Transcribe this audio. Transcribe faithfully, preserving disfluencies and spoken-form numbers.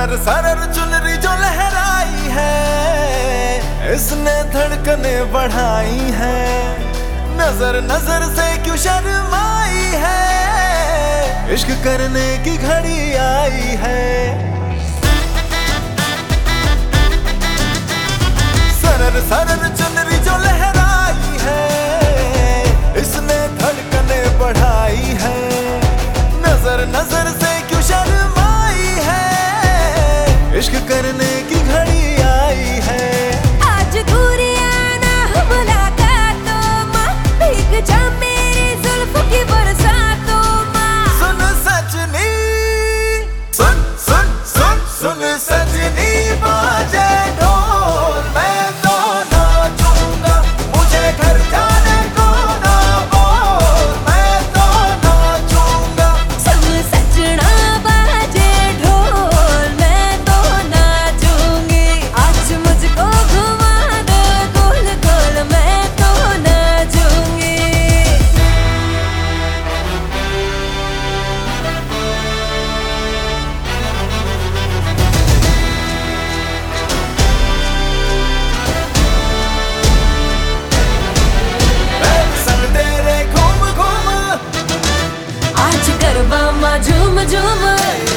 सरर सरर चुनरी जो लहराई है, इसने धड़कने बढ़ाई है। नजर नजर से क्यों शर्माई है, इश्क करने की घड़ी आई है। सरर सरर चुनरी जो लहराई है, इसने धड़कने बढ़ाई है। नजर नजर से क्यों शर्माई है, इश्क करने की घड़ी आई है। आज दूरियां ना हो मुलाकातों माँ, भीग जा मेरी जुल्फों की बरसातों माँ। सुन सजनी, सुन सुन सुन सुन सजनी, बाजे ढोल मैं तो नाचूंगा। मुझे घर जाने को ना बोल, मैं तो नाचूंगा। सुन सजना बाजे ढोल मैं तो नाचूंगी। आज मुझको घुमा दो गोल गोल मैं तो नाचूंगी। आज गरबा माँ झूम झूम